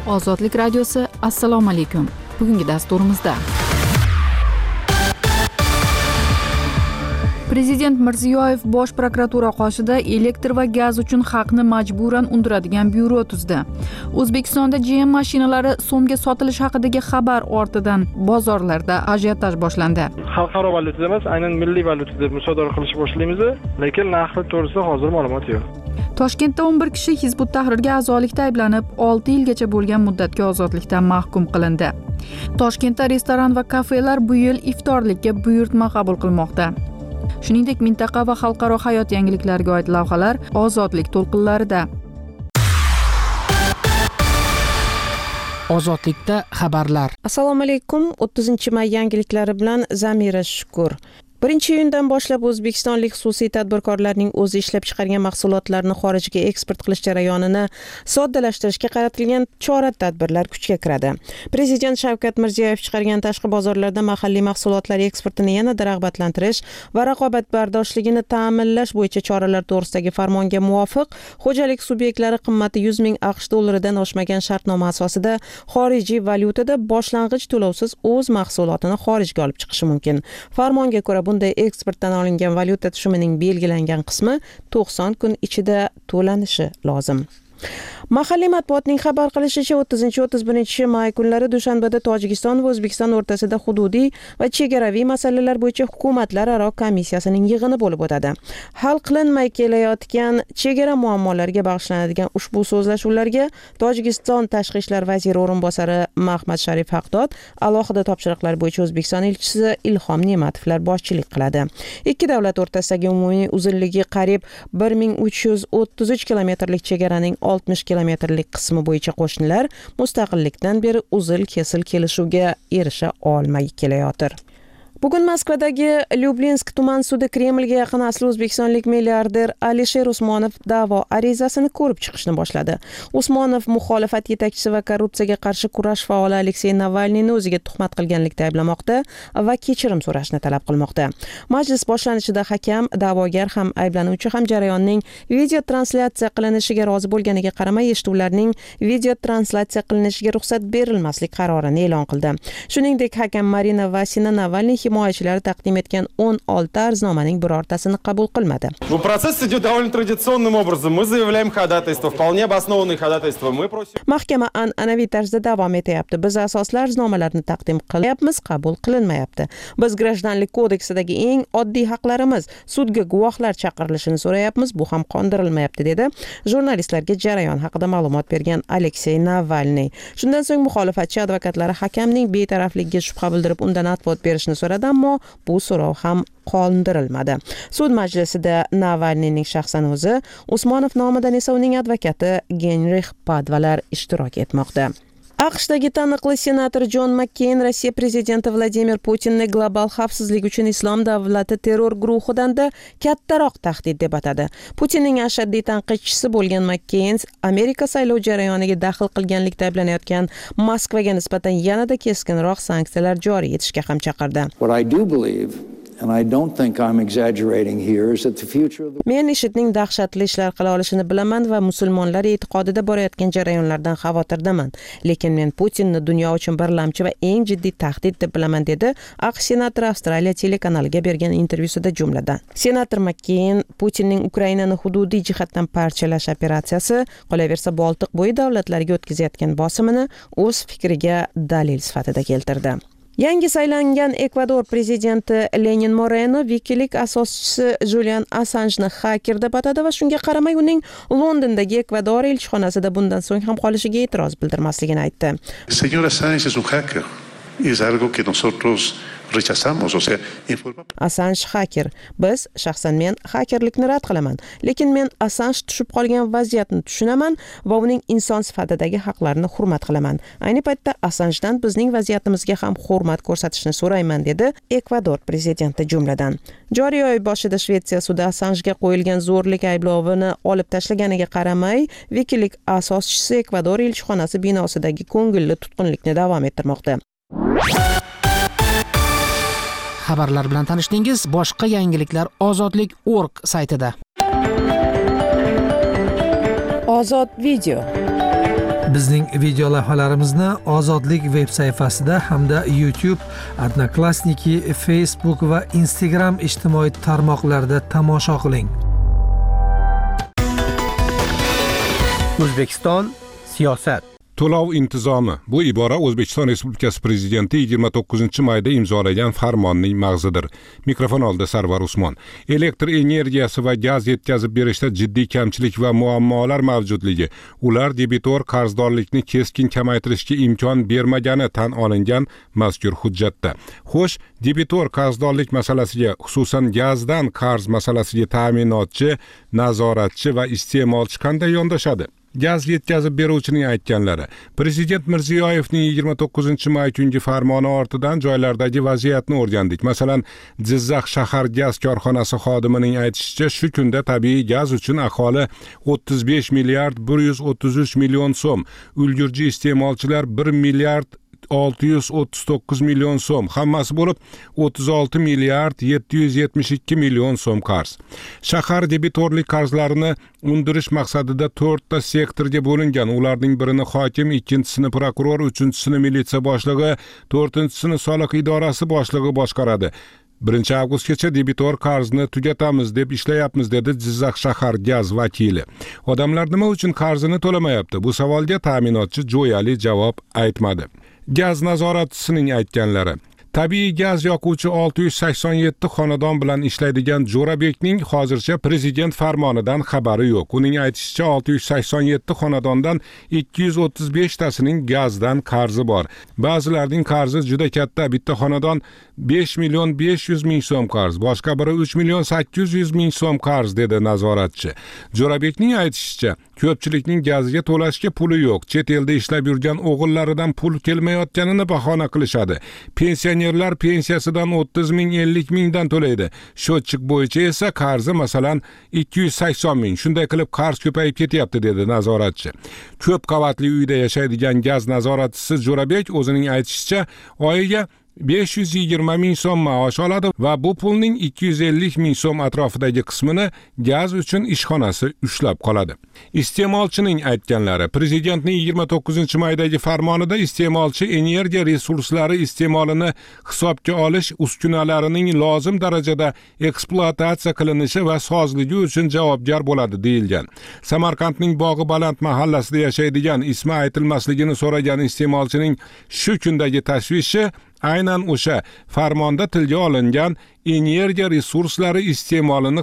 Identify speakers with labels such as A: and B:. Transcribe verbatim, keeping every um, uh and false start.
A: Ozodlik radiosi. Assalomu alaykum. Bugungi dasturimizda Prezident Mirziyoyev Bosh prokuratura qoshida elektr va gaz uchun haqni majburan undiradigan byuro tuzdi. O'zbekistonda G M mashinalari so'mga sotilish haqidagi xabar ortidan bozorlarda ajiotaj boshlandi.
B: Xalqaro valyutada emas, aynan milliy valyutada musodara qilishni boshlaymiz, lekin narxi to'g'risida hozir ma'lumot yo'q.
A: Toshkentda o'n bir kishi Hizbut Tahrirga a'zolikda ayblanib, olti yilgacha bo'lgan muddatga ozodlikdan mahkum qilindi. Toshkentda restoran va kafelar bu yil iftorlikka buyurtma qabul qilmoqda. Shuningdek, mintaqa va xalqaro hayot yangiliklariga oid lavhalar ozodlik to'lqinlarida.
C: Ozodlikda xabarlar.
D: Assalomu alaykum. o'ttizinchi may yangiliklari bilan Zamira Shukur. birinchi iyundan boshlab o'zbekistonlik xususiy tadbirkorlarning o'zi ishlab chiqargan mahsulotlarni xorijga eksport qilish jarayonini soddalashtirishga qaratilgan chora-tadbirlar kuchga kiradi. Prezident Shavkat Mirziyoyev chiqargan tashqi bozorlarda mahalliy mahsulotlar eksportini yanada rag'batlantirish va raqobatbardoshligini ta'minlash bo'yicha choralar to'g'risidagi farmonga muvofiq xo'jalik subyektlari qimmati yuz ming AQSh dollaridan oshmagan shartnoma asosida xorijiy valyutada boshlang'ich to'lovsiz o'z mahsulotini xorijga olib chiqishi mumkin. Farmonga ko'ra bunday eksportdan olingan valyuta tushumining belgilangan qismi to'qson kun ichida to'lanishi lozim. Mahalliy matbuotning xabar qilishicha, o'ttizinchi o'ttiz birinchi may kunlari Dushanbada Tojikiston va O'zbekiston o'rtasida hududiy va chegaraviy masalalar bo'yicha hukumatlararo komissiyasining yig'ini bo'lib o'tadi. Hal qilinmay kelayotgan chegara muammolariga bag'ishlanadigan ushbu so'zlashuvlarga Tojikiston tashqi ishlar vaziri o'rinbosari Mahmad Sharif Haqdod, alohida topshiriqlar bo'yicha O'zbekiston elchisi Ilhom Ne'matovlar boshchilik qiladi. Ikki davlat o'rtasidagi umumiy uzunligi qariyb bir ming uch yuz o'ttiz uch kilometrlik chegaraning oltmish kilometrlik qismi bo'yicha qo'shnilar mustaqillikdan beri uzil-kesil kelishuvga erisha olmay kelayotir. Bugun Moskvadagi Lyublinsk tuman sudi Kremlga yaqin asli o'zbekistonlik milliarder Alisher Usmonov da'vo arizasini ko'rib chiqishni boshladi. Usmonov muxolifat yetakchisi va korrupsiyaga qarshi kurash faoli Aleksey Navalniyni o'ziga tuhmat qilganlikda ayblamoqda va kechirim so'rashni talab qilmoqda. Majlis boshlanishida hakam, da'vogar ham ayblanuvchi ham jarayonning video translyatsiya qilinishiga rozi bo'lganiga qaramay eshituvlarning video translyatsiya qilinishiga ruxsat berilmaslik qarorini e'lon qildi. Shuningdek, hakam Marina Vasina Navalniy himoyachilari taqdim etgan o'n olti arznomaning birortasini qabul qilmadi.
E: Bu protsess идет довольно традиционным образом. Мы заявляем ходатайство, вполне обоснованные ходатайства. Мы просим.
D: Mahkama an'anaviy tarzda davom etyapti. Biz asosli arznomalarni taqdim qilyapmiz, qabul qilinmayapti. Biz grajdanlik kodeksidagi eng oddiy haqlarimiz, sudga guvohlar chaqirilishini so'rayapmiz, bu ham qondirilmayapti, dedi jurnalistlarga jarayon haqida ma'lumot bergan Aleksey Navalniy. Shundan so'ng muxolifatchi advokatlari hakamning betarafligiga shubha bildirib, undan advot berishni so'radi, ammo bu so'rov ham qondirilmadi. Sud majlisida Navalniyning shaxsan o'zi, Usmonov nomidan esa uning advokati Genrix Padvalar ishtirok etmoqda. AQShdagi taniqli senator Jon Makkeyn Rossiya prezidenti Vladimir Putinni global xavfsizlik uchun islom davlati terror guruhidan-da kattaroq tahdid deb atadi. Putinning ashaddiy tanqidchisi bo'lgan Makkeyn Amerika saylov jarayoniga daxl qilganlikda ayblanayotgan Moskvaga nisbatan yanada keskinroq sanksiyalar joriy etishga ham chaqirdi.
F: What I do believe, and I don't think I'm exaggerating here, is that the future of the...
D: Men IShIDning dahshatli ishlar qila olishini bilaman va musulmonlar e'tiqodida borayotgan jarayonlardan xavotirdaman. Lekin men Putinni dunyo uchun birlamchi va eng jiddiy tahdid deb bilaman, dedi AQSh senatori Avstraliya telekanaliga bergan intervyusida jumladan. Senator Makkeyn Putinning Ukrainani hududiy jihatdan parchalash operatsiyasi, qolaversa Boltiq bo'yi davlatlariga o'tkazayotgan bosimini o'z fikriga dalil sifatida keltirdi. Yangi saylangan Ekvador prezidenti Lenin Moreno WikiLeaks asoschisi Julian Assanjni xaker deb atadi va shunga qaramay uning Londondagi Ekvador elchixonasida bundan so'ng ham qolishiga e'tiroz bildirmasligini aytdi.
G: Señor Assange es un hacker. Es algo que nosotros rechazamos, o sea, informa...
D: Assange haker. Biz, shaxsan men hakerlikni rad qilaman, lekin men Assange tushib qolgan vaziyatni tushunaman va uning inson sifatidagi haqlarini hurmat qilaman. Ayni paytda Assangedan bizning vaziyatimizga ham hurmat ko'rsatishni so'rayman, dedi Ekvador prezidenti jumladan. Joriy oy boshida Shvetsiya sudi Assangega qo'yilgan zo'rlik ayblovini olib tashlaganiga qaramay, WikiLeaks asoschisi Ekvador elchixonasi binosidagi ko'ngilli tutqunlikni davom ettirmoqda.
C: Xabarlar bilan tanishdingiz. Boshqa yangiliklar ozodlik nokta org saytida.
D: Ozod video.
H: Bizning video lavhalarimizni Ozodlik veb sayfasida hamda YouTube, Odnoklassniki, Facebook va Instagram ijtimoiy tarmoqlarida tomosha qiling.
I: O'zbekiston siyosat.
J: To'lov intizomi. Bu ibora O'zbekiston Respublikasi Prezidenti yigirma to'qqizinchi mayda imzolagan farmonning mag'zidir. Mikrofon oldida Sarvar Usmon. Elektr energiyasi va gaz yetkazib berishda jiddiy kamchilik va muammolar mavjudligi, ular debitor qarzdorlikni keskin kamaytirishga imkon bermagani tan olingan mazkur hujjatda. Xo'sh, debitor qarzdorlik masalasiga, xususan gazdan qarz masalasiga ta'minotchi, nazoratchi va iste'molchi qanday yondashadi? Gaz yetkazib beruvchining aytganlari. Prezident Mirziyoyevning yigirma to'qqizinchi may kungi farmoni ortidan joylardagi vaziyatni o'rgandik. Masalan, Jizzax shahar gaz korxonasi xodimining aytishicha, shu kunda tabiiy gaz uchun aholi o'ttiz besh milliard bir yuz o'ttiz uch million so'm, ulgurji iste'molchilar bir milliard olti yuz o'ttiz to'qqiz million so'm, hammasi bo'lib o'ttiz olti milliard yetti yuz yetmish ikki million so'm qarz. Shahar debitorlik qarzlarini undirish maqsadida to'rtta sektorga bo'lingan. Ularning birini hokim, ikkinchisini prokuror, uchinchisini militsiya boshlig'i, to'rtinchisini soliq idorasi boshlig'i boshqaradi. birinchi avgustgacha debitor qarzni tugatamiz deb ishlayapmiz, dedi Jizzax shahar gaz vakili. Odamlar nima uchun qarzini to'lamayapti? Bu savolga ta'minotchi jo'yali javob aytmadi. Gaz nazoratchisining aytganlari. Tabiiy gaz yoquvchi olti yuz sakson yetti xonadon bilan ishlaydigan Jo'rabekning hozircha prezident farmonidan xabari yo'q. Uning aytishicha olti yuz sakson yetti xonadondan ikki yuz o'ttiz besh tasining gazdan qarzi bor. Ba'zilarning qarzi juda katta. Bitta xonadon besh million besh yuz ming so'm qarz, boshqa biri uch million sakkiz yuz ming so'm qarz, dedi nazoratchi. Jo'rabekning aytishicha, ko'pchilikning gazga to'lashga puli yo'q. Chet elda ishlab yurgan o'g'illaridan pul kelmayotganini bahona qilishadi. Pensionerlar pensiyasidan o'ttiz ming ellik mingdan to'laydi. Shotchik bo'yicha esa qarzi masalan ikki yuz sakson ming. Shunday qilib qarz ko'payib ketyapti, dedi nazoratchi. Ko'p qavatli uyda yashaydigan gaz nazoratchisi Jo'rabek o'zining aytishicha, oyiga besh yuz yigirma ming so'm maosh oladi va bu pulning ikki yuz ellik ming so'm atrofidagi qismini gaz uchun ishxonasi ushlab qoladi. Iste'molchining aytganlari. Prezidentning yigirma to'qqizinchi maydagi farmonida iste'molchi energiya resurslari iste'molini hisobga olish uskunalarining lozim darajada ekspluatatsiya qilinishi va sozligi uchun javobgar bo'ladi, deyilgan. Samarqandning Bog'i Baland mahallasida yashaydigan, ismi aytilmasligini so'ragan iste'molchining shu kundagi tashvishi aynan o'sha farmonda tilga olingan energiya resurslari iste'molini